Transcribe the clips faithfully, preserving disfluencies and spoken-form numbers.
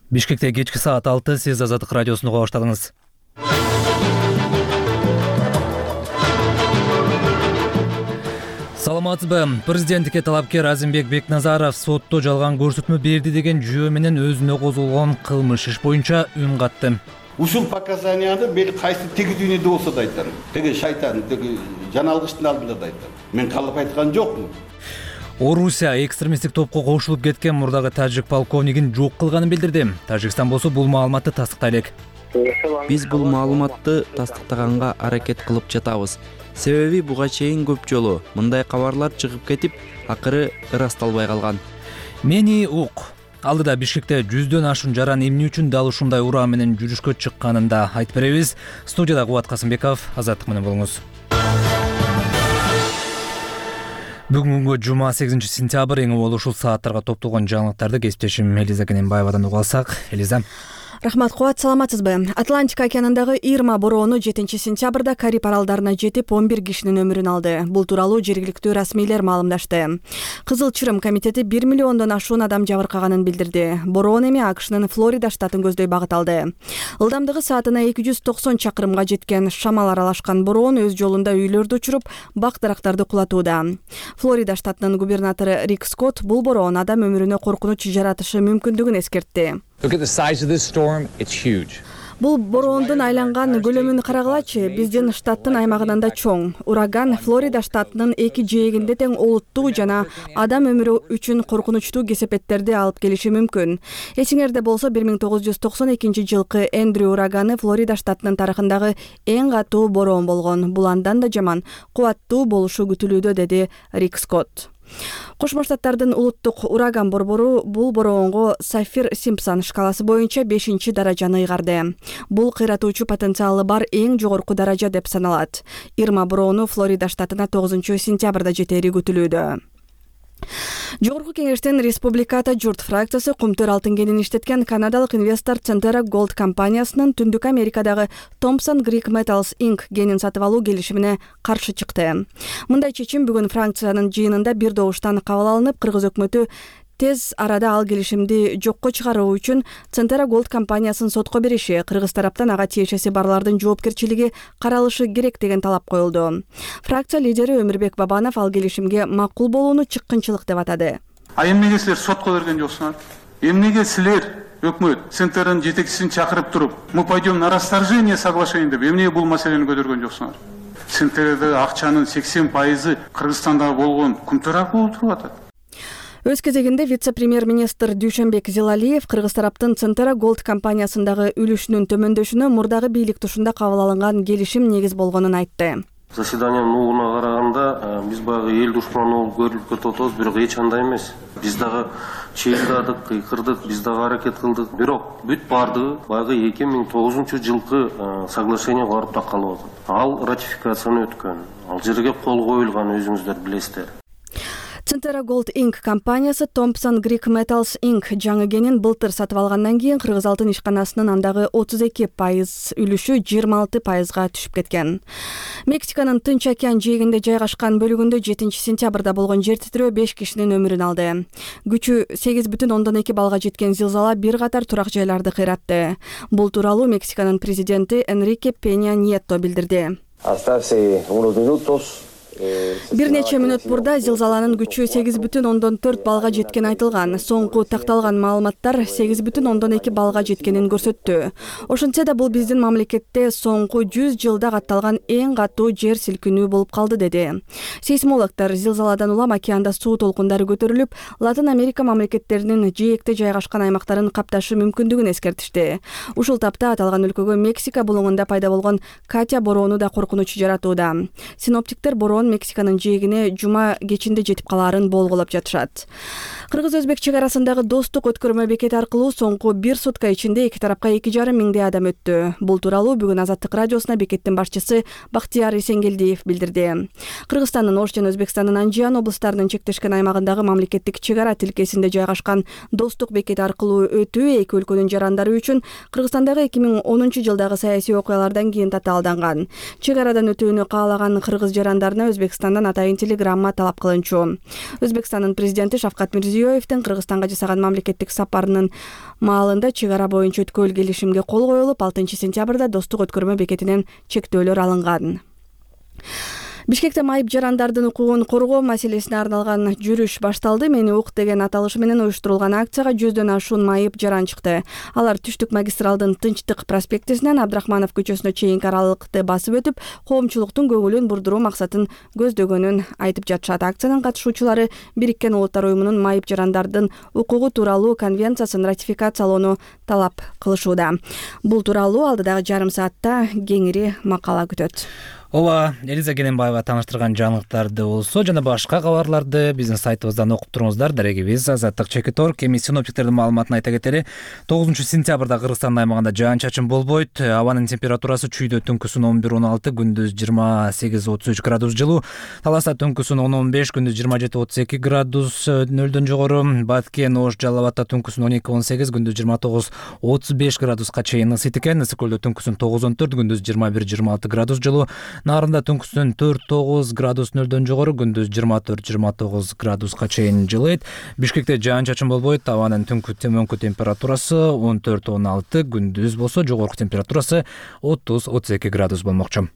Бишкекте кечки саат алты, сиз Азаттык радиосуну уга баштадыңыз. Саламатсызбы? Президенттикке талапкер Азимбек Бекназаров сотто жалган көрсөтмө берди деген жөө менен өзүнө козголгон кылмыш иш боюнча үн катты. Ушул показанияны бел кайсы теги дүйнөдө болсо да айтам. Теги шайтан, теги жаналгычтын алдында да айтам. Мен калып айткан жокмун. Орусия экстремисттик топко кошулуп кеткен мурдагы тажик полковнигин жок кылганын билдирди. Тажикстан болсо бул маалыматты тастыктай элек. Биз бул маалыматты тастыктаганга аракет кылып жатабыз. Себеби буга чейин көп жолу мындай кабарлар чыгып кетип, акыры ырасталбай калган. Мени ук алдыда Бишкекте жүздөн ашуун жаран эмне үчүн дал ушундай ураа менен жүрүшкө чыкканын да айтып беребиз. Студияда Кубат Касымбеков, Азаттык менен болуңуз. Бүгүнкү жума сегизинчи сентябрь эң уол ушул сааттарга топтолгон жаңылыктарды кесиптешим Элиза Кененбаевадан уга алсак. Элиза. Рахмат, Кубат, саламатсызбы? Атлантика океанындагы Ирма бороону жетинчи сентябрда Кариб аралдарына жетип он бир кишинин өмүрүн алды. Бул тууралуу жергиликтүү расмийлер маалымдашты. Кызыл Чырым комитети бир миллиондон ашуун адам жабыркаганын билдирди. Бороон эми АКШнын Флорида штатын көздөй багыт алды. Ылдамдыгы саатына эки жүз токсон чакырымга жеткен шамал аралашкан бороон өз жолунда үйлөрдү учуруп, бак дарактарды кулатууда. Флорида штатынын губернатору Рик Скотт бул бороон адам өмүрүнө коркунуч жаратышы мүмкүндүгүн эскертти. Look at the size of this storm, it's huge. Бул бороондун айланган көлөмүн карагылачы, биздин штаттын аймагынан да чоң. Ураган Флорида штатынын эки жээгинде тең олуттуу жана адам өмүрү үчүн коркунучтуу кесепеттерди алып келиши мүмкүн. Эсиңерде болсо бир миң тогуз жүз токсон экинчи жылкы Эндрю ураганы Флорида штатынын тарыхындагы эң катуу бороон болгон. Бул андан да жаман, кубаттуу болушу күтүлүүдө, деди Рик Скотт. Кошмо Штаттардын улуттук ураган борбору бул бороонго Саффир-Симпсон шкаласы боюнча бешинчи даражаны ыйгарды. Бул кыйратуучу потенциалы бар эң жогорку даража деп саналат. Ирма бороону Флорида штатына тогузунчу сентябрда жетери күтүлүүдө. Жогорку кеңештин Республиката журт фракциясы кумтөр алтын кенин иштеткен канадалык инвестор Centerra Gold компаниясынын Түндүк Америкадагы Thompson Greek Metals инкорпорейтед кенин сатып алуу келишимине каршы чыкты. Мындай чечим бүгүн фракциянын жыйынында бир добуштан кабыл алынып, кыргыз өкмөтү тез арада ал келишимди жокко чыгаруу үчүн Centerra Gold компаниясын сотко бериши, кыргыз тараптан ага тиешеси барлардын жоопкерчилиги каралышы керек деген талап коюлду. Фракция лидери Өмүрбек Бабанов ал келишимге макул болууну чыккынчылык деп атады. А эмнеге силер сотко берген жоксуңар? Эмнеге силер өкмөт Centerra'нын жетекчисин чакырып туруп, мы пойдем на расторжение соглашения деп эмнеге бул маселени көтөргөн жоксуңар? Centerra'да акчанын сексен пайызы Кыргызстанда болгон кумтөр аркылуу туруп атат. Өз кезегинде вице-премьер-министр Дүйшөнбек Зилалиев Кыргыз тараптын Centerra Gold компаниясындагы үлүшүнүн төмөндөшүнө мурдагы бийлик тушунда кабыл алынган келишим негиз болгонун айтты. Заседаниянын угуна караганда биз баягы эл душманы болуп көрүлүп кетип атабыз, бирок эч андай эмес. Биз дагы чыйылдадык, кыйкырдык, биз дагы аракет кылдык, бирок бүт бардыгы баягы эки миң тогузунчу жылкы соглашениеге барып такалып атат. Ал ратификацияны өткөн. Ал жерге кол коюлган, өзүңүздөр билесиздер. Centerra Gold инкорпорейтед компаниясы Thompson Greek Metals инкорпорейтед жаңы кенин былтыр сатып алгандан кийин Кыргыз алтын ишканасынын андагы отуз эки пайыз үлүшү жыйырма алты пайызга түшүп кеткен. Мексиканын Тынч океан жээгинде жайгашкан бөлүгүндө жетинчи сентябрда болгон жер титирөө беш кишинин өмүрүн алды. Күчү сегиз бүтүн ондон эки баллга жеткен зилзала бир катар турак жайларды кыйратты. Бул тууралуу Мексиканын президенти Энрике Пеня Нието билдирди. Бир нече мүнөт мурда зилзаланын күчү сегиз бүтүн ондон төрт баллга жеткени айтылган. Соңку такталган маалыматтар сегиз бүтүн ондон эки баллга жеткенин көрсөттү. Ошентсе да бул биздин мамлекетте соңку жүз жылда катталган эң катуу жер силкинүү болуп калды, деди. Сейсмологдор зилзаладан улам океанда суу толкундары көтөрүлүп, Латын Америка мамлекеттеринин жээкте жайгашкан аймактарын капташы мүмкүндүгүн эскертишти. Ушул тапта аталган өлкөгө Мексика булуңунда пайда болгон Катя бороону да коркунуч жаратууда. Синоптиктер бороон Мексиканын жээгине жума кечинде жетип калаарын болголоп жатышат. Кыргыз-өзбек чек арасындагы достук өткөрмө бекети аркылуу соңку бир сутка ичинде эки тарапка эки жарым миңдей адам өттү. Бул тууралуу бүгүн Азаттык радиосуна бекеттин башчысы Бактияр Эсенгелдиев билдирди. Кыргызстандын Ош жана Өзбекстандын Анжиан облустарынын чектешкен аймагындагы мамлекеттик чек ара тилкесинде жайгашкан достук бекети аркылуу өтүү эки өлкөнүн жарандары үчүн Кыргызстандагы эки миң онунчу жылдагы саясий окуялардан кийин татаалданган. Чек арадан өтүүнү каалаган кыргыз жарандарына Өзбекстандан атайын телеграмма талап кылынчу. Өзбекстандын президенти Шавкат Мирзиёевдин Кыргызстанга жасаган мамлекеттик сапарынын маалында чек ара боюнча өткөл келишимге кол коюлуп, алтынчы сентябрда достук өткөрмө бекетинен чектөөлөр алынган. Бишкекте майып жарандардын укугун коргоо маселесине арналган жүрүш башталды. Мени ук деген аталышы менен уюштурулган акцияга жүздөн ашуун майып жаран чыкты. Алар Түштүк магистралдын Тынчтык проспектисинен Абдрахманов көчөсүнө чейинки аралыкты басып өтүп, коомчулуктун көңүлүн бурдуруу максатын көздөгөнүн айтып жатышат. Акциянын катышуучулары Бириккен Улуттар уюмунун майып жарандардын укугу тууралуу конвенциясын ратификациялоону талап кылышууда. Бул тууралуу алдыдагы жарым саатта кеңири макала күтөт. Ооба, Элиза Кененбаева тааныштырган жаңылыктарды болсо жана башка кабарларды биздин сайтыбыздан окуп туруңуздар. Дарегибиз Азаттык Чекитор. Эми синоптиктердин маалыматын айта кетели. тогузунчу сентябрда Кыргызстандын аймагында жаан-чачын болбойт. Абанын температурасы чүйдө түнкүсүн он бир он алты, күндүз жыйырма сегиз отуз үч градус жылуу. Таласта түнкүсүн он он беш, күндүз жыйырма жети отуз эки градус нөлдөн жогору. Баткен, Ош, Жалал Абадта түнкүсүн он эки он сегиз, күндүз жыйырма тогуз отуз беш градуска чейин ысыйт экен. Ысык көлдө түнкүсүн тогуз он төрт, күндүз жыйырма бир жыйырма алты градус жылуу. Нарында түнкүсүн төрт тогуз градус нөлдөн жогору, күндүз жыйырма төрт жыйырма тогуз градуска чейин жылыйт. Бишкекте жаан-чачын болбойт. Абанын түнкү төмөнкү температурасы он төрт он алты, күндүз болсо жогорку температурасы отуз отуз эки градус болмокчу.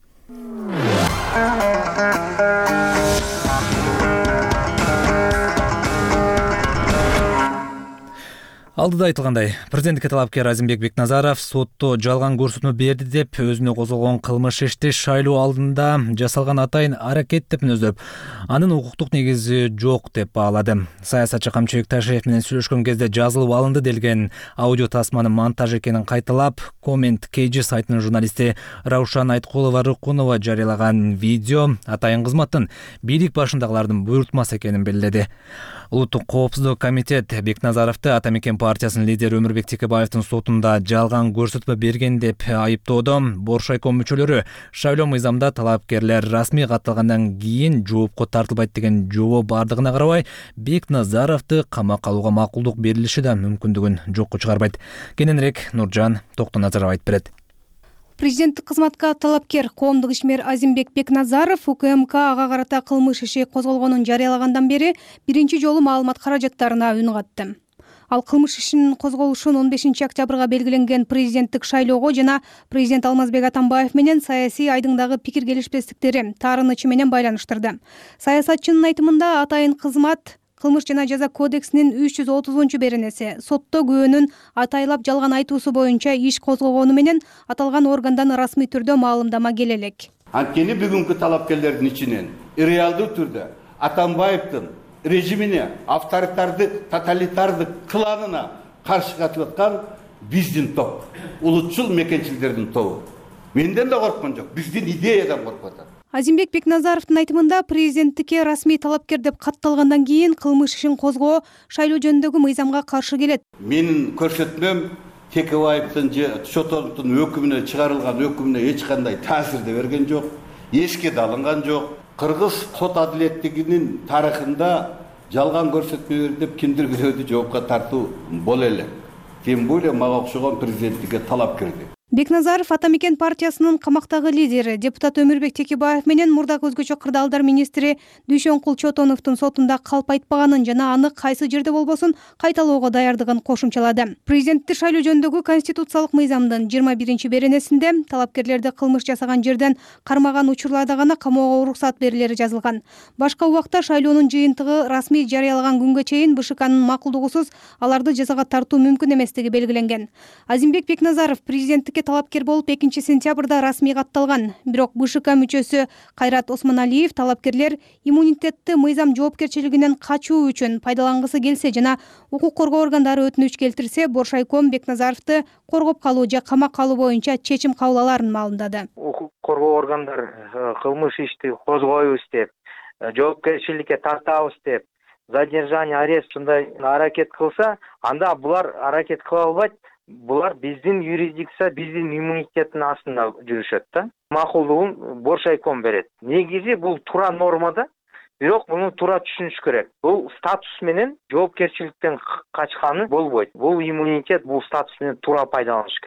Алдыда айтылгандай, президенттикке талапкер Азимбек Бекназаров сотто жалган көрсөтмө берди деп өзүнө козголгон кылмыш ишти шайлоо алдында жасалган атайын аракет деп мүнөздөп, анын укуктук негизи жок деп баалады. Саясатчы Камчыбек Ташиев менен сүйлөшкөн кезде жазылып алынды делген аудио тасманын монтаж экенин кайталап, Коммент кей джи сайтынын журналисти Раушан Айткулова-Рыкунова жарыялаган видео атайын кызматтын бийлик башындагылардын буйрутмасы экенин белгиледи. Улуттук коопсуздук комитет Бекназаровду Атамекен партиясынын лидери Өмүрбек Текебаевдин сотунда жалган көрсөтмө берген деп айыптоодо. Боршайком мүчөлөрү шайлоо мыйзамда талапкерлер расмий катталгандан кийин жоопко тартылбайт деген жобо бардыгына карабай, Бекназаровду камакка алууга макулдук берилиши да мүмкүндүгүн жокко чыгарбайт. Кененирээк Нуржан Токтоназаров айтып берет. Президенттик кызматка талапкер коомдук ишмер Азимбек Бекназаров УКМК ага карата кылмыш иши козголгонун жарыялагандан бери биринчи жолу маалымат каражаттарына үн катты. Ал кылмыш ишинин козголушун он бешинчи октябрга белгиленген президенттик шайлоого жана президент Алмазбек Атамбаев менен саясий айдыңдагы пикир келишпестиктери таарынычы менен байланыштырды. Саясатчынын айтымында атайын кызмат Кылмыш жана жаза кодексинин үч жүз отузунчу беренеси сотто күбөнүн атайлап жалган айтуусу боюнча иш козгогону менен аталган органдан расмий түрдө маалымдама келе элек. Анткени бүгүнкү талапкерлердин ичинен реалдуу түрдө Атамбаевдин режимине, авторитардык, тоталитардык кланына каршы катып аткан биздин топ, улутчул мекенчилдердин тобу. Менден да корккон жок, биздин идеядан коркуп атат. Азимбек Бекназаровдун айтымында президенттикке расмий талапкер деп катталгандан кийин кылмыш ишин козгоо шайлоо жөнүндөгү мыйзамга каршы келет. Менин көрсөтмөм Текебаевдин же Чотоновдун өкүмүнө чыгарылган өкүмүнө эч кандай таасир да берген жок, эске да алынган жок. Кыргыз сот адилеттигинин тарыхында жалган көрсөтмө берди деп кимдир бирөөдү жоопко тартуу боло элек. Тем более мага окшогон президенттикке талапкерди. Бекназаров Атамекен партиясынын камактагы лидери, депутат Өмүрбек Текебаев менен мурдагы өзгөчө кырдаалдар министри Дүйшөнкул Чотоновдун сотунда калп айтпаганын жана аны кайсы жерде болбосун кайталоого даярдыгын кошумчалады. Президенттик шайлоо жөнүндөгү конституциялык мыйзамдын жыйырма биринчи беренесинде талапкерлерди кылмыш жасаган жерден кармаган учурларда гана камоого уруксат берилери жазылган. Башка убакта шайлоонун жыйынтыгы расмий жарыялаган күнгө чейин БШКнын макулдугусуз аларды жазага тартуу мүмкүн эместиги белгиленген. Азимбек Бекназаров президенттикке талапкер болуп экинчи сентябрда расмий катталган. Бирок БШК мүчөсү Кайрат Осмоналиев талапкерлер иммунитетти мыйзам жоопкерчилигинен качуу үчүн пайдалангысы келсе жана укук коргоо органдары өтүнүч келтирсе, Боршайком Бекназаровду коргоп калуу же камакка алуу боюнча чечим кабыл аларын маалымдады. Укук коргоо органдары кылмыш ишти козгойбуз деп, жоопкерчиликке тартабыз деп, задержание, арест ушундай аракет кылса, анда булар аракет кыла албайт. Булар биздин юрисдикция, биздин иммунитеттин астында жүрүшөт да. Макулдугун Боршайком берет. Негизи бул туура нормада, бирок муну туура түшүнүш керек. Бул статус менен жоопкерчиликтен качканы болбойт. Бул иммунитет, бул статус менен туура пайдаланыш керек.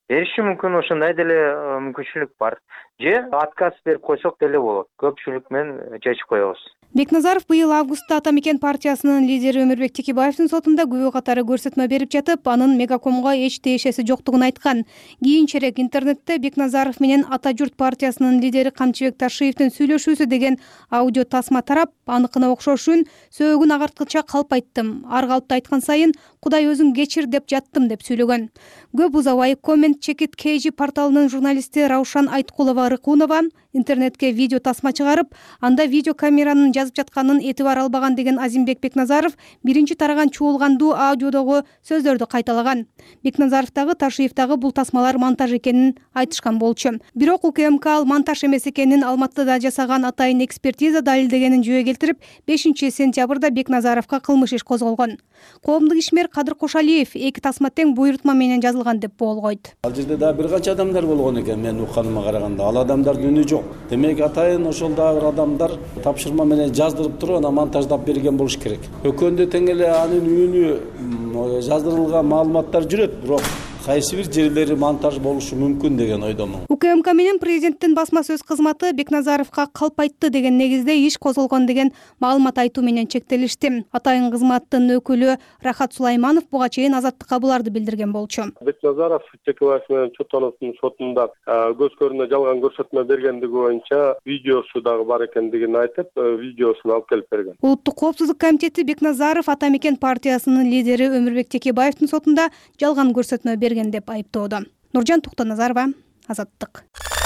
бериши мүмкүн, ошондой деле мүмкүнчүлүк бар. Же отказ берип койсок деле болот. Көпчүлүк менен чечип коебуз. Бекназаров быйыл августта Ата Мекен партиясынын лидери Өмүрбек Текебаевдин сотунда күбө катары көрсөтмө берип жатып, анын Мегакомго эч тиешеси жоктугун айткан. Кийинчерээк интернетте Бекназаров менен Ата журт партиясынын лидери Камчыбек Ташиевдин сүйлөшүүсү деген аудио тасма тарап, аныкына окшошун сөөгүн агарткыча калп айттым. Ар калпты айткан сайын Кудай өзүң кечир деп жаттым деп сүйлөгөн. Көп узабай Comment Check It кей жи порталынын журналисти Раушан Айткулова Рыкунова интернетке видео тасма чыгарып, анда видео камеранын жазып жатканын этибар албаган деген Азимбек Бекназаров биринчи тараган чуулгандуу аудиодогу сөздөрдү кайталаган. Бекназаров дагы Ташиев дагы бул тасмалар монтаж экенин айтышкан болчу. Бирок УКМК ал монтаж эмес экенин Алматыда жасаган атайын экспертиза далилдегенин жүйө келтирип, бешинчи сентябрда Бекназаровго кылмыш иш козголгон. Коомдук ишмер Кадыр Кошалиев эки тасма тең буйрутма менен жазылган деп боолгойт. Ал жерде да бир канча адамдар болгон экен, мен укканыма караганда. Ал адамдардын үнү жок. Демек атайын ошол да бир адамдар тапшырма менен жаздырып туруп, ана монтаждап берген болуш керек. Өкөндө тең эле анын үнү жаздырылган маалыматтар жүрөт, бирок кайсы бир жерлери монтаж болушу мүмкүн деген ойдомун. УКМК менен президенттин басма сөз кызматы Бекназаровго калп айтты деген негизде иш козголгон деген маалымат айтуу менен чектелишти. Атайын кызматтын өкүлү Рахат Сулайманов буга чейин Азаттыкка буларды билдирген болчу. Бекназаров Текебаев менен Чотоновдун сотунда көз көрүнө жалган көрсөтмө бергендиги боюнча видеосу дагы бар экендигин айтып, видеосун алып келип берген. Улуттук коопсуздук комитети Бекназаров Ата Мекен партиясынын лидери Өмүрбек Текебаевдин сотунда жалган көрсөтмө берген деп айыптоодо. Нуржан Токтоназарова, Азаттык.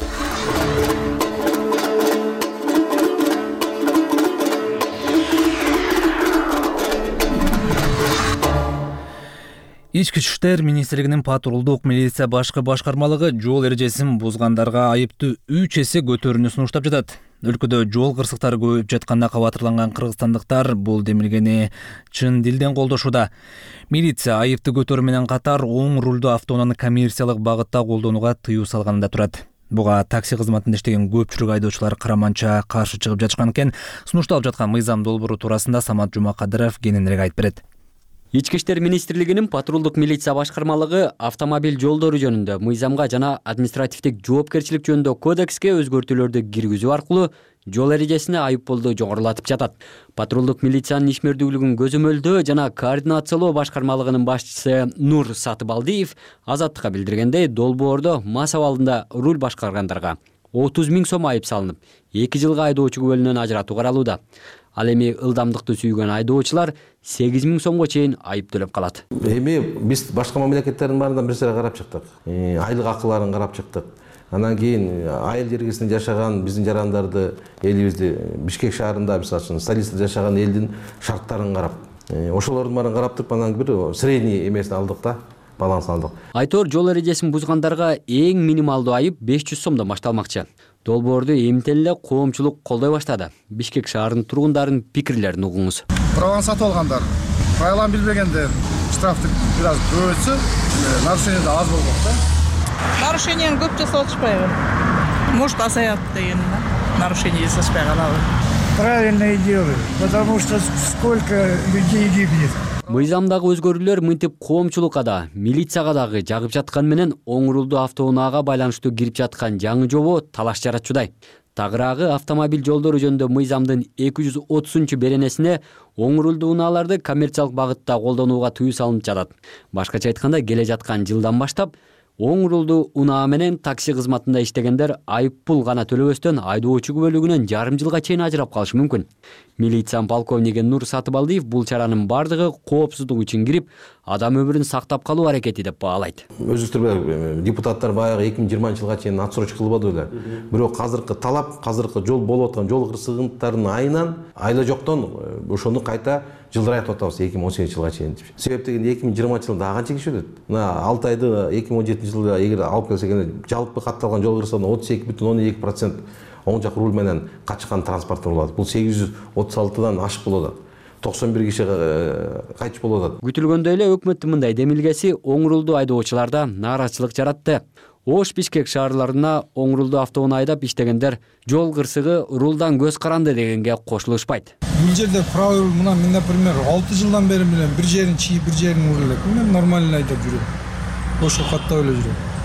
Ички иштер министрлигинин патрулдук милиция башкы башкармалыгы жол эрежесин бузгандарга айыптуу үч эсе көтөрүүнү сунуштап жатат. Өлкөдө жол кырсыктары көбөйүп жатканына кабатырланган кыргызстандыктар бул демилгени чын дилден колдошууда. Милиция айыпты көтөрүү менен катар оң рулдуу автоунааны коммерциялык багытта колдонууга тыюу салганында турат. Буга такси кызматында иштеген көпчүлүк айдоочулар караманча каршы чыгып жатышкан экен. Сунушталып жаткан мыйзам долбоору туурасында Самат Жумакадыров кененирээк айтып берет. Ички иштер министрлигинин патрулдук милиция башкармалыгы автомобиль жолдору жөнүндө мыйзамга жана административдик жоопкерчилик жөнүндө кодекске өзгөртүүлөрдү киргизүү аркылуу жол эрежесине айыппулду жоңгурулатып жатат. Патрулдук милициянын ишмердүүлүгүн көзөмөлдөө жана координациялоо башкармалыгынын башчысы Нур Сатыбалдиев Азаттыкка билдиргендей, долбоордо мас абалында руль башкаргандарга отуз миң сом айып салынып, эки жылга айдоочу күбөлүнөн ажыратуу каралууда. Ал эми ылдамдыкты сүйгөн айдоочулар сегиз миң сомго чейин айып төлөп калат. Эми биз башка мамлекеттердин баарынан бир нерсе карап чыктык. Айлык акыларын карап чыктык. Анан кийин айыл жергесинде жашаган биздин жарандарды, элибизди Бишкек шаарында мисалы үчүн столицада жашаган элдин шарттарын карап, ошолордун баарын карап туруп, анан бир средний эмесин алдык да, баланс алдык. Айтор жол эрежесин бузгандарга эң минималдуу айып беш жүз сомдон башталмакчы. Долбоорду эмтен эле коомчулук колдой баштады. Бишкек шаарынын тургундарынын пикирлерин угуңуз. Праван сатып алгандар, правиланы билбегендер штрафты бир аз көбөйтсө, нарушение да аз болмок да. Нарушениени көп жасап атышпайбы? Может, азаят деген нарушение жасашпай калабы. Правильное дело, потому что сколько людей гибнет. Мыйзамдагы өзгөрүүлөр мынтип коомчулукка да, милицияга дагы жагып жаткан менен оң рулдуу автоунаага байланыштуу кирип жаткан жаңы жобо талаш жаратчудай. Тагыраагы автомобиль жолдору жөнүндө мыйзамдын эки жүз отузунчу беренесине оң рулдуу унааларды коммерциялык багытта колдонууга тыюу салынып жатат. Башкача айтканда, келе жаткан жылдан баштап оң рулдуу унаа менен такси кызматында иштегендер айып пул гана төлөбөстөн айдоочу күбөлүгүнөн жарым жылга чейин ажырап калышы мүмкүн. Милиция полковниги Нур Сатыбалдиев бул чаранын бардыгы коопсуздук үчүн кирип, адам өмүрүн сактап калуу аракети деп баалайт. Өзүңүздөр депутаттар баягы эки миң жыйырманчы жылга чейин отсрочка кылбады беле. Бирок азыркы талап, азыркы жол болуп аткан жол кырсыгынтарынын айынан айла жоктон ошону кайта жылдырайтып атабыз эки миң он сегизинчи жылга чейин. Себеп деген эки миң жыйырманчы жылда канча киши өлөт? Мына алты айды эки миң он жетинчи жылда эгер алып келсек, жалпы катталган жол кырсыгынын отуз эки бүтүн ондон эки процент оң жак руль менен качкан транспорт болот. Бул сегиз жүз отуз алтыдан ашык болот. токсон бир киши кайтыш болот. Күтүлгөндөй эле өкмөттүн мындай демилгеси оң рулдуу айдоочуларда нааразычылык жаратты. Ош, Бишкек шаарларына оң рулдуу автоунаа айдап иштегендер жол кырсыгы рулдан көз каранды дегенге кошулушпайт. Бул жерде правил мына мен, например, алты жылдан бери менен бир жерин чийип, бир жерин уруп элек. Мен нормально айдап жүрөм. Ошо каттап эле жүрөм.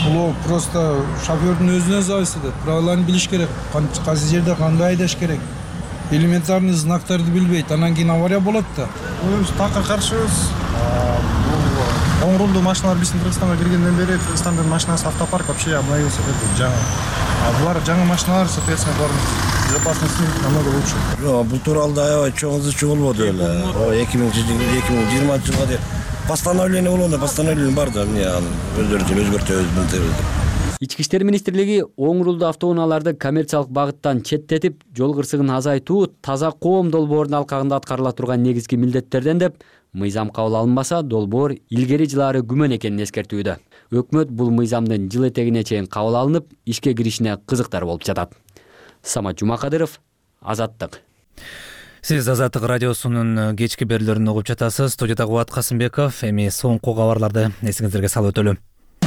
Бул просто шофердин өзүнө зависит этет. Правиланы билиш керек. Кайсы жерде кандай айдаш керек. Элементарный знактарды билбейт. Анан кийин авария болот да. Өзүбүз такыр каршыбыз. Оң рулдуу машиналар биздин Кыргызстанга киргенден бери Кыргызстандын машинасы автопарк вообще обновился жаңы. А булар жаңы машиналар, соответственно, булардын безопасности намного лучше. Жок, бул тууралуу аябай чоң изилчүү болбоду эле. эки миң жыйырманчы жылга дейин постановление болгондо постановление бар да, эмне анын өздөрүнчө өзгөртөбүз мынтебиз деп. Ички иштер министрлиги оң рулдуу автоунааларды коммерциялык багыттан четтетип, жол кырсыгын азайтуу таза коом долбоорунун алкагында аткарыла турган негизги милдеттерден деп, мыйзам кабыл алынбаса, долбоор илгери жылары күмөн экенин эскертүүдө. Өкмөт бул мыйзамдын жыл этегине чейин кабыл алынып, ишке киришине кызыктар болуп жатат. Самат Жумакадыров, Азаттык. Сиз Азаттык радиосунун кечки берүүлөрүн угуп жатасыз. Студияда Кубат Касымбеков. Эми соңку кабарларды эсиңиздерге салып өтөлү.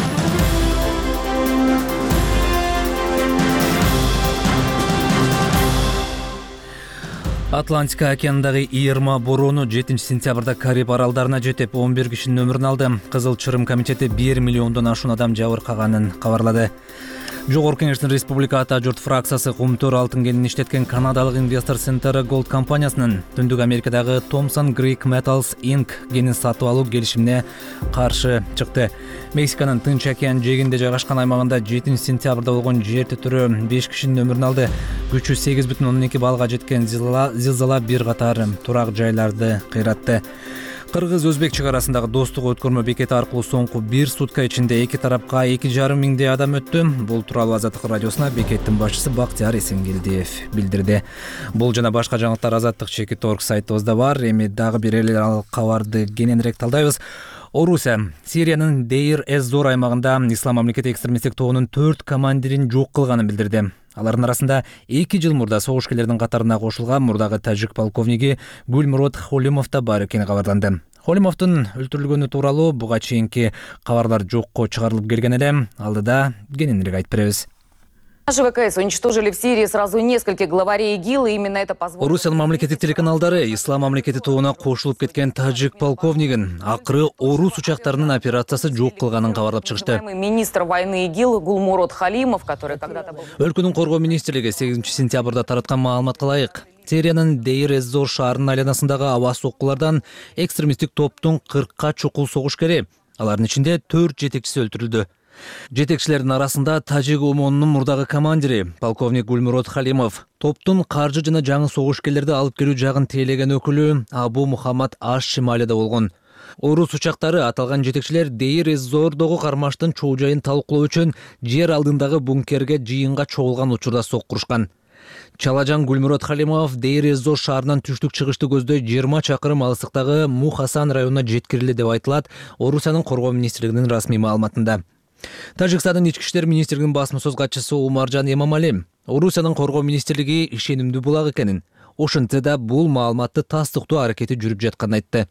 Атлантика океанындагы Ирма бороону жетинчи сентябрда Кариб аралдарына жетип, он бир кишинин өмүрүн алды. Кызыл Чырым комитети бир миллиондон ашуун адам жабыркаганын кабарлады. Жогорку Кеңештин Республика ата журт фракциясы кумтөр алтын кенин иштеткен канадалык инвестор Centerra Gold компаниясынын Түндүк Америкадагы Thomson Greek Metals инкорпорейтед кенин сатып алуу келишимине каршы чыкты. Мексиканын Тынч океан жээгинде жайгашкан аймагында жетинчи сентябрда болгон жер титирөө беш кишинин өмүрүн алды. Күчү сегиз бүтүн ондон эки баллга жеткен зилзала бир катар турак жайларды кыйратты. Кыргыз-өзбек чек арасындагы достук өткөрмө бекети аркылуу соңку бир сутка ичинде эки тарапка эки жарым миңдей адам өттү. Бул тууралуу Азаттык радиосуна бекеттин башчысы Бактияр Эсенгелдиев билдирди. Бул жана башка жаңылыктар Азаттык чекит точка орг сайтыбызда бар. Эми дагы бир эл аралык кабарды кененирээк талдайбыз. Орусия Сириянын Дейр эз-Зор аймагында Ислам мамлекети экстремисттик тобунун төрт командирин жок кылганын билдирди. Алардын арасында эки жыл мурда согушкерлердин катарына кошулган мурдагы тажик полковниги Гульмурод Холимов да бар экени кабарланды. Холимовдун өлтүрүлгөнү тууралуу буга чейинки кабарлар жокко чыгарылып келген эле. Алдыда кененирээк айтып беребиз. Наши ВКС уничтожили в Сирии сразу нескольких главарей ИГИЛ, и именно это позволило... Орусиянын мамлекеттик телеканалдары Ислам мамлекети тобуна кошулуп кеткен тажик полковнигин акыры орус учактарынын операциясы жок кылганын кабарлап чыгышты. Министр войны ИГИЛ Гулмурод Халимов, который когда-то был... Өлкөнүн коргоо министрлиги сегизинчи сентябрда тараткан маалыматка ылайык Сириянын Дейр эз-Зор шаарынын айланасындагы аба соккулардан экстремисттик топтун кыркка чукул согушкери, алардын ичинде төрт жетекчиси өлтүрүлдү. Жетекчилердин арасында тажик ОМОНунун мурдагы командири полковник Гульмурод Халимов, топтун каржы жана жаңы согушкерлерди алып келүү жагын тейлеген өкүлү Абу Мухаммад Аш Шималида болгон. Орус учактары аталган жетекчилер Дейр эз-Зордогу кармаштын чоо жайын талкуулоо үчүн жер алдындагы бункерге жыйынга чогулган учурда соккурушкан. Чалажан Гульмурод Халимов Дейр эз-Зор шаарынан түштүк чыгышты көздөй жыйырма чакырым алыстыктагы Мухасан районуна жеткирилди деп айтылат Орусиянын коргоо министрлигинин расмий маалыматында. Тажикстандын ички иштер министрлигинин басма сөз катчысы Умаржан Эмамали Орусиянын коргоо министрлиги ишенимдүү булак экенин, ошентсе да бул маалыматты тастыктоо аракети жүрүп жатканын айтты.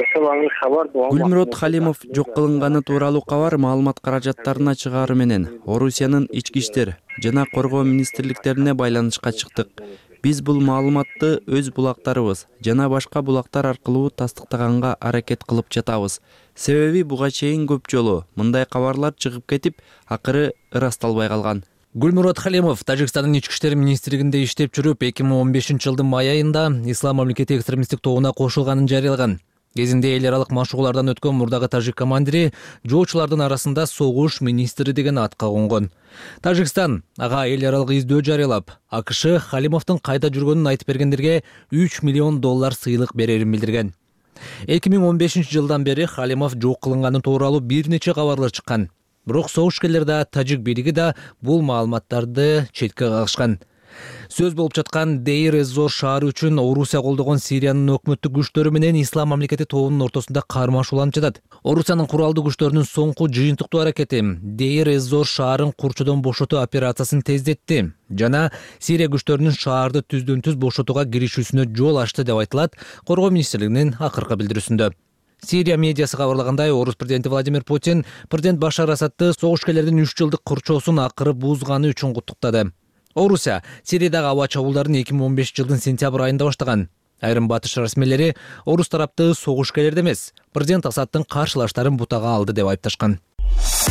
Гульмурод Халимов жок кылынганы тууралуу кабар маалымат каражаттарына чыгаары менен Орусиянын ички иштер жана коргоо министрликтерине байланышка чыктык. Биз бул маалыматты өз булактарыбыз жана башка булактар аркылуу тастыктаганга аракет кылып жатабыз. Себеби буга чейин көп жолу мындай кабарлар чыгып кетип, акыры ырасталбай калган. Гульмурод Халимов Тажикстандын ички иштер министрлигинде иштеп жүрүп, эки миң он бешинчи жылдын май айында Ислам мамлекети экстремисттик тобуна кошулганын жарыялаган. Кезинде эл аралык машыгуулардан өткөн мурдагы тажик командири жоочулардын арасында согуш министри деген атка конгон. Тажикстан ага эл аралык издөө жарыялап, АКШ Халимовдун кайда жүргөнүн айтып бергендерге үч миллион доллар сыйлык берерин билдирген. эки миң он бешинчи жылдан бери Халимов жок кылынганы тууралуу бир нече кабарлар чыккан. Бирок согушкерлер да, тажик бийлиги да бул маалыматтарды четке кагышкан. Сөз болуп жаткан Дейр эз-Зор шаары үчүн Орусия колдогон Сириянын өкмөттүк күчтөрү менен Ислам мамлекети тобунун ортосунда кармашууланып жатат. Орусиянын куралдуу күчтөрүнүн соңку жыйынтыктуу аракети Дейр эз-Зор шаарын курчудон бошотуу операциясын тездетти жана Сирия күчтөрүнүн шаарды түздөн түз бошотууга киришүүсүнө жол ачты деп айтылат коргоо министрлигинин акыркы билдирүүсүндө. Сирия медиасы кабарлагандай, орус президенти Владимир Путин президент Башар Асадты согушкерлердин үч жылдык курчоосун акыры бузганы үчүн куттуктады. Орусия Сириядагы аба чабуулдарын эки миң он бешинчи жылдын сентябрь айында баштаган. Айрым батыш расмийлери орус тарапты согушкерлерди эмес, президент Асадтын каршылаштарын бутага алды деп айыпташкан.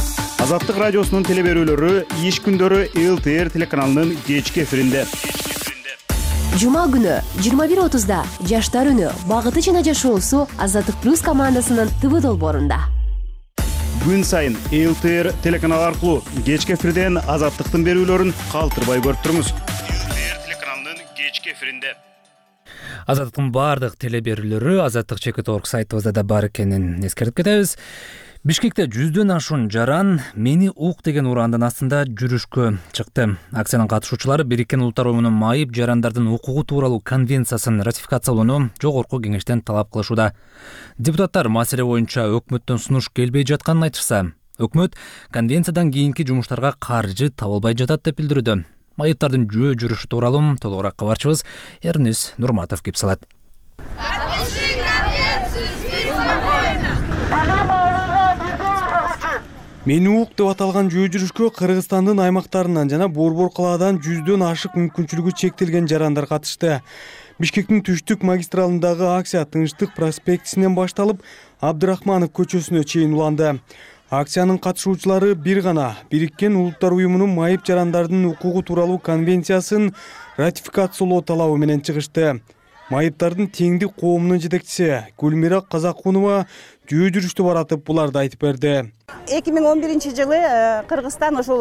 Азаттык радиосунун теле берүүлөрү иш күндөрү эл ти эр телеканалынын кечки эфиринде. Жума күнү жыйырма бир отузда Жаштар үнү багыты жана жашоосу Азаттык плюс командасынын ТВ долбоорунда. Күн сайын эл ти эр телеканалы аркылуу кечки эфирден Азаттыктын берүүлөрүн калтырбай көрүп туруңуз. эл ти эр телеканалынын кечки эфиринде. Азаттыктын баардык теле берүүлөрү Азаттык чекит точка орг сайтыбызда да бар экенин эскертип кетебиз. Бишкекте жүздөн ашуун жаран «Мени ук» деген ураандын астында жүрүшкө чыкты. Акциянын катышуучулары Бириккен Улуттар уюмунун майып жарандардын укугу тууралуу конвенциясын ратификациялоону жогорку кеңештен талап кылышууда. Депутаттар маселе боюнча өкмөттөн сунуш келбей жатканын айтышса, өкмөт конвенциядан кийинки жумуштарга каржы табылбай жатат деп билдирүүдө. Майыптардын жөө жүрүшү тууралуу толугураак кабарчыбыз Эрнис Нурматов кеп салат. Мени ук деп аталган жөө жүрүшкө Кыргызстандын аймактарынан жана Борбор калаадан жүздөн ашык мүмкүнчүлүгү чектелген жарандар катышты. Бишкектин түштүк магистралындагы акция Тынчтык проспектисинен башталып, Абдырахманов көчөсүнө чейин уланды. Акциянын катышуучулары бир гана Бириккен Улуттар уюмунун майып жарандардын укугу тууралуу конвенциясын ратификациялоо талабы менен чыгышты. Майыптардын теңдик коомунун жетекчиси Гүлмира Казакунова жөө жүрүштү баратып буларды айтып берди. эки миң он биринчи жылы Кыргызстан ошол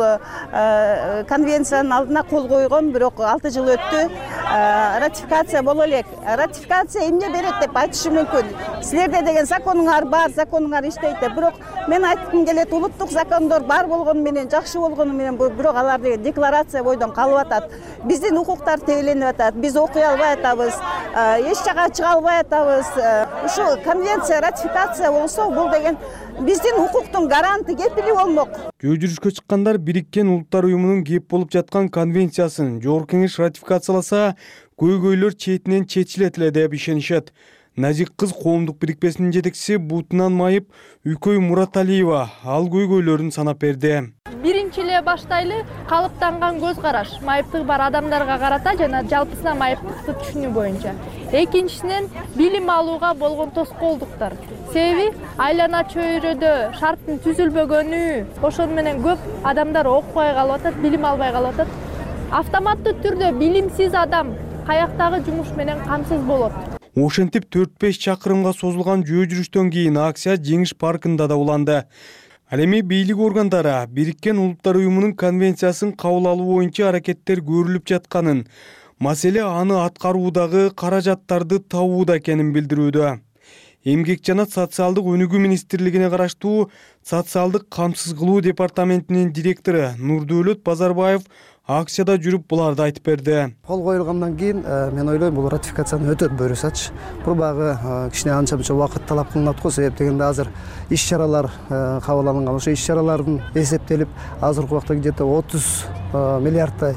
конвенциянын алдына кол койгон, бирок алты жыл өттү. Ратификация боло элек. Ратификация эмне берет деп айтышы мүмкүн. Силерде деген законуңар бар, законуңар иштейт деп. Бирок мен айткым келет, улуттук закондор бар болгону менен, жакшы болгону менен, бирок алар деген декларация бойдон калып атат. Биздин укуктар тебеленип атат. Биз окуй албай атабыз. Эч жака чыга албай атабыз. Ушу конвенция ратификация болсо, бул деген биздин укуктун гаранты кепили болмок. Жөө жүрүшкө чыккандар Бириккен Улуттар уюмунун кеп болуп жаткан конвенциясын жогорку кеңеш ратификацияласа, көйгөйлөр четинен чечилет эле деп ишенишет. Назик кыз коомдук бирикпесинин жетекчиси Бутунан майып Үкөй Мураталиева ал көйгөйлөрүн санап берди. Биринчи эле баштайлы калыптанган көз караш майыптыгы бар адамдарга карата жана жалпысына майыптыкты түшүнүү боюнча. Экинчисинен билим алууга болгон тоскоолдуктар. Себеби айлана чөйрөдө шарттын түзүлбөгөнү, ошону менен көп адамдар окубай калып атат, билим албай калып атат. Автоматтуу түрдө билимсиз адам каяктагы жумуш менен камсыз болот. Ошентип төрт беш чакырымга созулган жөө жүрүштөн кийин акция Жеңиш паркында да уланды. Ал эми бийлик органдары Бириккен Улуттар уюмунун конвенциясын кабыл алуу боюнча аракеттер көрүлүп жатканын, маселе аны аткаруудагы каражаттарды табууда экенин билдирүүдө. Эмгек жана социалдык өнүгүү министрлигине караштуу социалдык камсыз кылуу департаментинин директору Нурдөөлөт Базарбаев акцияда жүрүп буларды айтып берди. Кол коюлгандан кийин мен ойлойм бул ратификацияны өтө буюрсачы. Бул багы кичине анча мынча убакыт талап кылынат го, себеп дегенде азыр иш чаралар кабыл алынган. Ошо иш чаралардын эсептелип азыркы убакта где-то отуз миллиардтай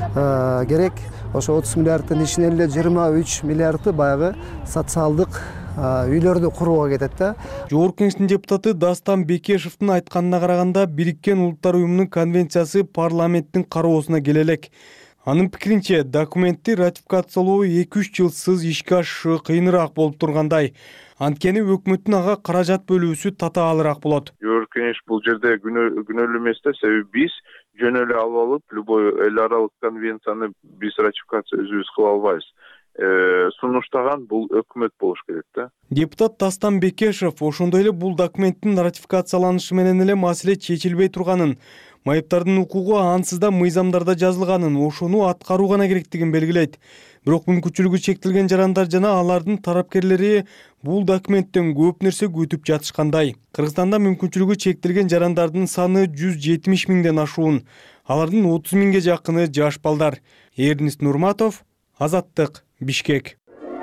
керек. Ошо отуз миллиардтын ичинен эле жыйырма үч миллиарды баягы социалдык үйлөрдү курууга кетет да. Жогорку кеңештин депутаты Дастан Бекешевдин айтканына караганда Бириккен Улуттар уюмунун конвенциясы парламенттин кароосуна келе элек. Анын пикиринче, документти ратификациялоо эки үч жылсыз ишке ашышы кыйыныраак болуп тургандай. Анткени өкмөттүн ага каражат бөлүүсү татаалыраак болот. Жогорку кеңеш бул жерде күнөөлүү эмес да, себеби биз жөн эле алып алып, любой эл аралык конвенцияны биз ратификация өзүбүз кыла албайбыз. Сунуштаган бул өкмөт болуш керек да. Депутат Дастан Бекешев ошондой эле бул документтин ратификацияланышы менен эле маселе чечилбей турганын, майыптардын укугу ансыз да мыйзамдарда жазылганын, ошону аткаруу гана керектигин белгилейт. Бирок мүмкүнчүлүгү чектелген жарандар жана алардын тарапкерлери бул документтен көп нерсе күтүп жатышкандай. Кыргызстанда мүмкүнчүлүгү чектелген жарандардын саны жүз жетимиш миңден ашуун. Алардын отуз миңге жакыны жаш балдар. Эрнис Нурматов, Азаттык, Бишкек.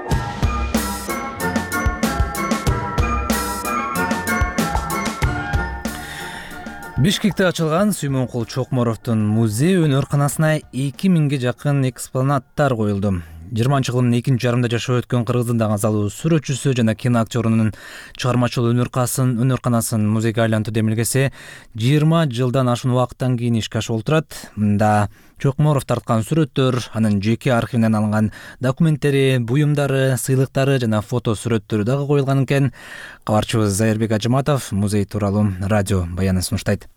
Бишкекте ачылган Сүймөнкул Чокморовдун музей өнөрканасына эки миңге жакын экспонаттар коюлду. жыйырманчы кылымдын экинчи жарымында жашап өткөн Кыргыздын даңазалуу сүрөтчүсү жана киноактёрунун чыгармачыл өнөркасын өнөрканасын музейге айлантуу демилгеси жыйырма жылдан ашуун убакыттан кийин ишке ашып отурат. Мында Чокморов тарткан сүрөттөр, анын жеке архивинен алынган документтери, буюмдары, сыйлыктары жана фото сүрөттөрү дагы коюлган экен. Кабарчыбыз Зайырбек Ажыматов музей тууралуу радио баянын сунуштайт.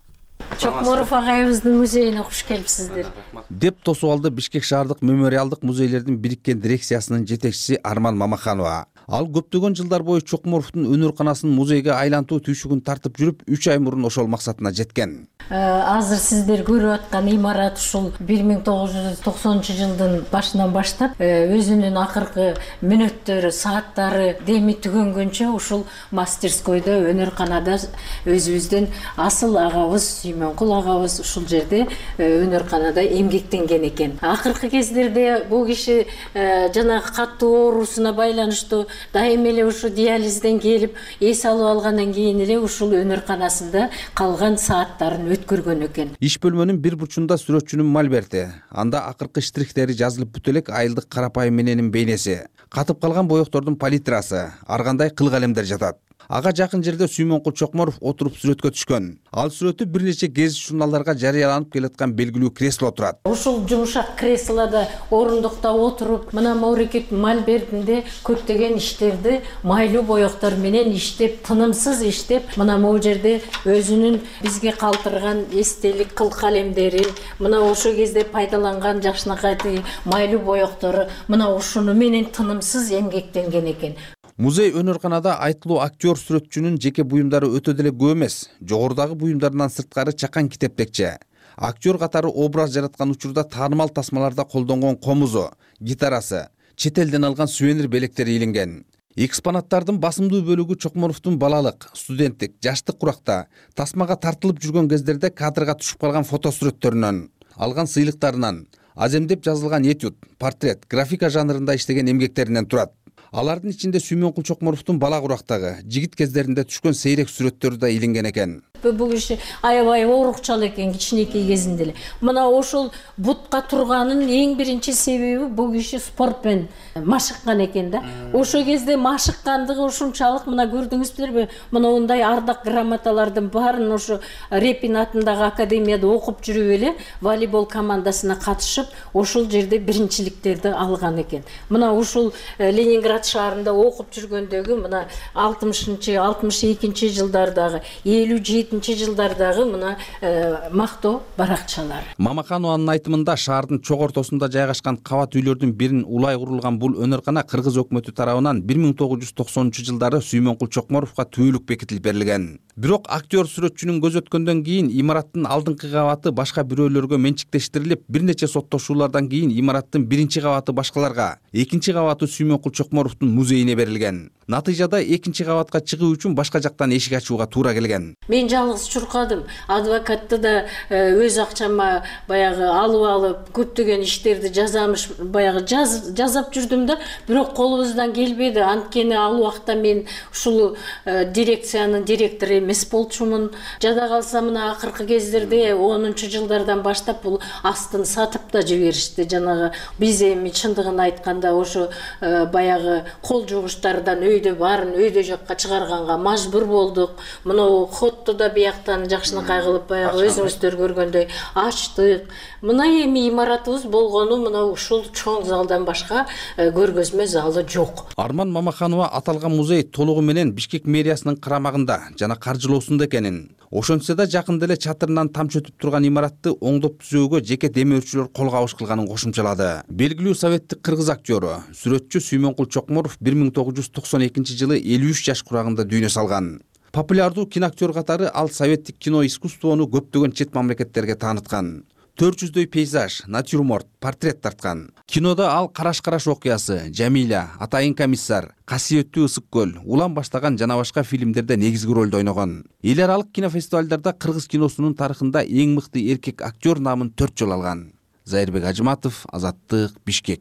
Чокморов агайыбыздын музейине куш келипсиздер деп тосуп алды Бишкек шаардык мемориалдык музейлердин бириккен дирекциясынын жетекчиси Арман Мамаханова. Ал көптөгөн жылдар бою Чокморовдун өнөр-канасын музейге айлантуу түйшүгүн тартып жүрүп, үч ай мурун ошол максатына жеткен. Азыр сиздер көрүп аткан имарат ушул бир миң тогуз жүз токсонунчу жылдын башынан баштап өзүнүн акыркы мүнөттөрү, сааттары деми түгөнгөнчө ушул мастерскойдо, өнөр-канада өзүбүздүн асыл агабыз Сүймөнкул агабыз ушул жерде өнөр-канада эмгектенген экен. Акыркы кездерде бул киши жанагы каттуу оорусуна байланыштуу дайым эле ушу диализден келип, эс алып алгандан кийин эле ушул өнөр-канасында калган сааттарын өткөргөн экен. Иш бөлмөнүн бир бурчунда сүрөтчүнүн мольберти, анда акыркы штрихтери жазылып бүтө элек айылдык карапайым мененин бейнеси, катып калган боектордун палитрасы, ар кандай кыл калемдер жатат. Ага жакын жерде Сүймөнкул Чокморов отуруп сүрөткө түшкөн. Ал сүрөтү бир нече гезит журналдарга жарыяланып келаткан белгилүү кресло турат. Ушул жумшак креслода орундукта отуруп, мына Маурекет мольбертинде көптөгөн иштерди майлуу боектор менен иштеп, тынымсыз иштеп, мына могу жерде өзүнүн бизге калтырган эстелик кыл калемдерин, мына ошол кезде пайдаланган жакшынакай майлуу боектору, мына ушуну менен тынымсыз эмгектенген экен. Музей өнөр-канада айтылуу актер сүрөтчүнүн жеке буюмдары өтө деле көп эмес. Жогорудагы буюмдарынан сырткары чакан китептекче. Актер катары образ жараткан учурда таанымал тасмаларда колдонгон комузу, гитарасы, чет элден алган сувенир белектери илинген. Экспонаттардын басымдуу бөлүгү Чокморовдун балалык, студенттик, жаштык куракта тасмага тартылып жүргөн кездерде кадрга түшүп калган фото сүрөттөрүнөн, алган сыйлыктарынан, аземдеп жазылган этюд, портрет, графика жанрында иштеген эмгектеринен турат. Алардын ичинде Сүймөнкул Чокморовдун бала курактагы, жигит кездеринде түшкөн сейрек сүрөттөрү да илинген экен. Бул киши аябай оорукчал экен кичинекей кезинде эле. Мына ошол бутка турганын эң биринчи себеби бул киши спортпен машыккан экен да. Ошол кезде машыккандыгы ушунчалык, мына көрдүңүздөрбү, мына ондай ардак грамоталардын баарын ошо Репин атындагы академияда окуп жүрүп эле волейбол командасына катышып, ошол жерде биринчиликтерди алган экен. Мына ушул Ленинград шаарында окуп жүргөндөгү мына алтымышынчы алтымыш экинчи жылдардагы, элүү жетинчи жылдардагы мына мактоо баракчалары. Мамаханованын айтымында шаардын чок ортосунда жайгашкан кабат үйлөрдүн бирин улай курулган бул өнөр-кана кыргыз өкмөтү тарабынан бир миң тогуз жүз токсонунчу жылдары Сүймөнкул Чокморовго түбөлүк бекитилип берилген. Бирок актер сүрөтчүнүн көз өткөндөн кийин имараттын алдыңкы кабаты башка бирөөлөргө менчиктештирилип, бир нече соттошуулардан кийин имараттын биринчи кабаты башкаларга, экинчи кабаты Сүймөнкул Чокморовдун музейине берилген. Натыйжада экинчи кабатка чыгуу үчүн башка жактан эшик ачууга туура келген. Мен жалгыз чуркадым. Адвокатты да өз акчама баягы алып алып, көптөгөн иштерди жазамыш, баягы жазап жүрдүм да, бирок колубуздан келбеди. Анткени ал убакта мен ушул дирекциянын директору эмес болчумун. Жада калса мына акыркы кездерде онунчу жылдардан баштап бул астын сатып да жиберишти. Жанагы биз эми чындыгын айтканда ошо баягы кол жугуштардан өйдө барын өйдө жакка чыгарганга мажбур болдук. Мына хотто да бияктан жакшынакай кылып баягы өзүңүздөр көргөндөй ачтык. Мына эми имаратыбыз болгону мына ушул чоң залдан башка көргөзмө залы жок. Арман Мамаханова аталган музей толугу менен Бишкек мэриясынын карамагында жана каржылоосунда экенин, ошентсе да жакында эле чатырынан тамчы өтүп турган имаратты оңдоп түзөөгө жеке демөөрчүлөр кол кабыш кылганын кошумчалады. Белгилүү советтик кыргыз актёру, сүрөтчү Сүймөнкул Чокморов бир миң тогуз жүз токсон экинчи жылы элүү үч жаш курагында дүйнө салган. Популярдуу киноактер катары ал советтик кино искусствону көптөгөн чет мамлекеттерге тааныткан. төрт жүздөй пейзаж, натюрморт, портрет тарткан. Кинода ал Караш-караш окуясы, Жамиля, Атайын комиссар, Касиеттүү ысык көл, Улан баштаган жана башка фильмдерде негизги ролду ойногон. Эл аралык кинофестивалдарда кыргыз киносунун тарыхында эң мыкты эркек актер намын төрт жолу алган. Зайырбек Ажыматов, Азаттык, Бишкек.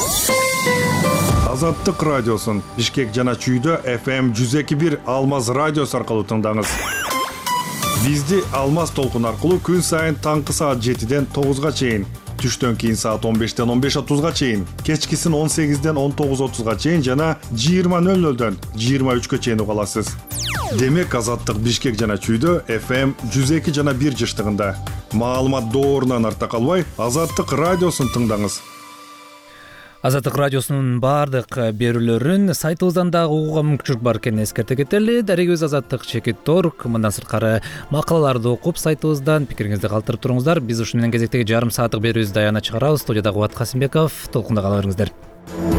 Азаттык радиосун Бишкек жана Чүйдө эф эм жүз эки бир Алмаз радиосу аркылуу тыңдаңыз. Бизди Алмаз толкун аркылуу күн сайын таңкы саат жетиден тогузга чейин, түштөн кийин саат он бештен он беш отузга чейин, кечкисин он сегизден он тогуз отузга чейин жана жыйырма нөл нөлдөн жыйырма үчкө чейин уга аласыз. Демек Азаттык Бишкек жана Чүйдө эф эм жүз эки жана бир жыштыгында. Маалымат доорунан артта калбай, Азаттык радиосун тыңдаңыз. Азаттык радиосунун баардык берүүлөрүн сайтыбыздан дагы угууга мүмкүнчүлүк бар экенин эскерте кетели. Дарегибиз Азаттык чекит орг. Мындан сырткары макалаларды окуп сайтыбыздан пикириңизди калтырып туруңуздар. Биз ушун менен кезектеги жарым сааттык берүүбүздү аягына чыгарабыз. Студияда Кубат Касымбеков. Толкунда кала бериңиздер.